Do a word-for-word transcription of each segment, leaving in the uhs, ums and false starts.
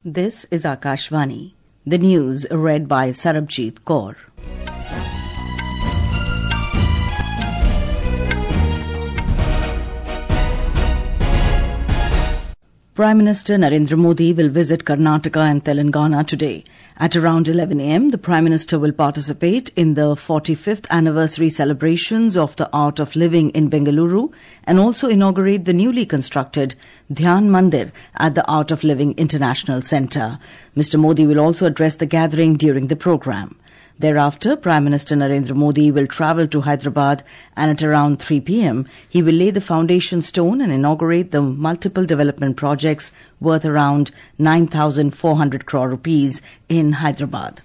This is Akashvani. The news read by Sarabjit Kaur. Prime Minister Narendra Modi will visit Karnataka and Telangana today. At around eleven a m, the Prime Minister will participate in the forty-fifth anniversary celebrations of the Art of Living in Bengaluru and also inaugurate the newly constructed Dhyan Mandir at the Art of Living International Centre. Mister Modi will also address the gathering during the programme. Thereafter, Prime Minister Narendra Modi will travel to Hyderabad and at around three p m he will lay the foundation stone and inaugurate the multiple development projects worth around nine thousand four hundred crore rupees in Hyderabad.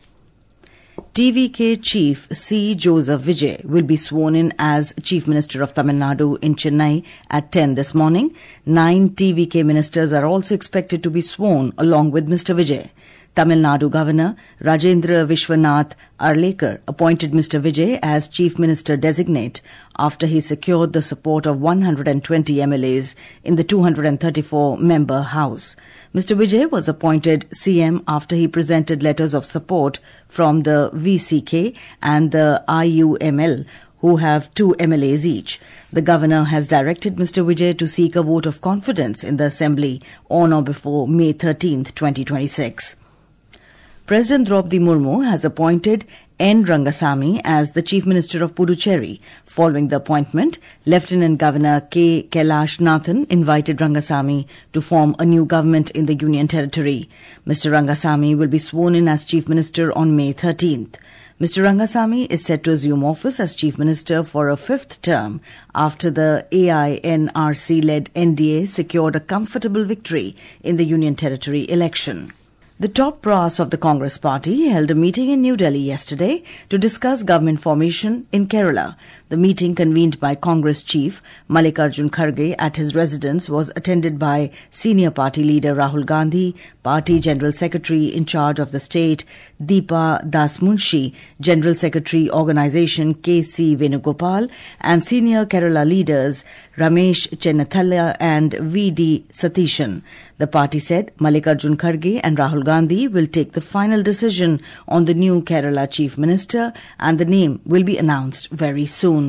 T V K Chief C. Joseph Vijay will be sworn in as Chief Minister of Tamil Nadu in Chennai at ten this morning. Nine T V K ministers are also expected to be sworn along with Mister Vijay. Tamil Nadu Governor Rajendra Vishwanath Arlekar appointed Mister Vijay as Chief Minister Designate after he secured the support of one hundred twenty M L As in the two hundred thirty-four member House. Mister Vijay was appointed C M after he presented letters of support from the V C K and the I U M L, who have two M L As each. The Governor has directed Mister Vijay to seek a vote of confidence in the Assembly on or before May thirteenth, twenty twenty-six. President Draupadi Murmu has appointed N. Rangasamy as the Chief Minister of Puducherry. Following the appointment, Lieutenant Governor K. Kailash Nathan invited Rangasamy to form a new government in the Union Territory. Mister Rangasamy will be sworn in as Chief Minister on May thirteenth. Mister Rangasamy is set to assume office as Chief Minister for a fifth term after the A I N R C-led N D A secured a comfortable victory in the Union Territory election. The top brass of the Congress party held a meeting in New Delhi yesterday to discuss government formation in Kerala. The meeting, convened by Congress Chief Mallikarjun Kharge at his residence, was attended by senior party leader Rahul Gandhi, Party General Secretary in charge of the state Deepa Das Munshi, General Secretary Organisation K C Venugopal, and senior Kerala leaders Ramesh Chennathala and V D Satishan. The party said Mallikarjun Kharge and Rahul Gandhi will take the final decision on the new Kerala Chief Minister, and the name will be announced very soon.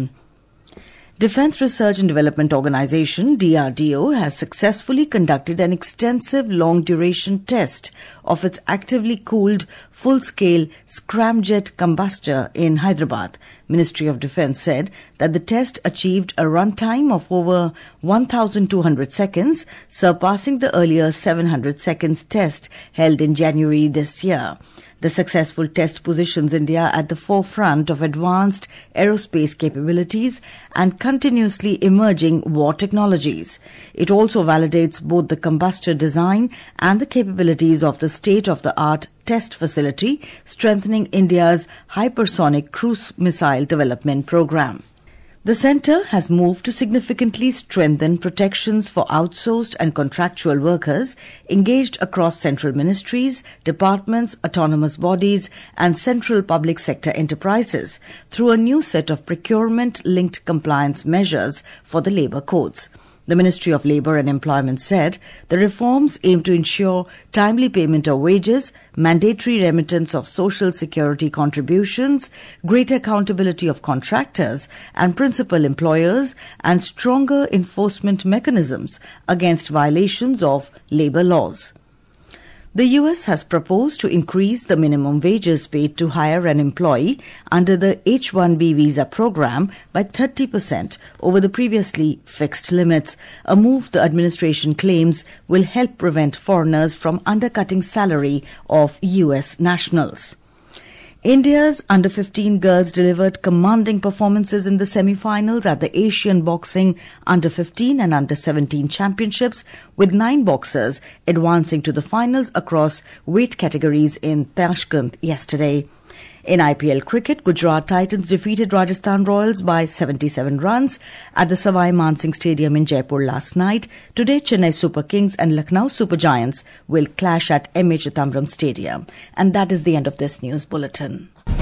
Defence Research and Development Organisation D R D O has successfully conducted an extensive long-duration test of its actively cooled full-scale scramjet combustor in Hyderabad. Ministry of Defence said that the test achieved a runtime of over one thousand two hundred seconds, surpassing the earlier seven hundred seconds test held in January this year. The successful test positions India at the forefront of advanced aerospace capabilities and continuously emerging war technologies. It also validates both the combustor design and the capabilities of the state-of-the-art test facility, strengthening India's hypersonic cruise missile development program. The centre has moved to significantly strengthen protections for outsourced and contractual workers engaged across central ministries, departments, autonomous bodies and central public sector enterprises through a new set of procurement-linked compliance measures for the labour codes. The Ministry of Labour and Employment said the reforms aim to ensure timely payment of wages, mandatory remittance of social security contributions, greater accountability of contractors and principal employers, and stronger enforcement mechanisms against violations of labour laws. The U S has proposed to increase the minimum wages paid to hire an employee under the H one B visa program by thirty percent over the previously fixed limits, a move the administration claims will help prevent foreigners from undercutting salary of U S nationals. India's under fifteen girls delivered commanding performances in the semi-finals at the Asian Boxing under fifteen and under seventeen championships, with nine boxers advancing to the finals across weight categories in Tashkent yesterday. In I P L cricket, Gujarat Titans defeated Rajasthan Royals by seventy-seven runs at the Savai Mansingh Stadium in Jaipur last night. Today, Chennai Super Kings and Lucknow Super Giants will clash at M A Chidambaram Stadium. And that is the end of this news bulletin.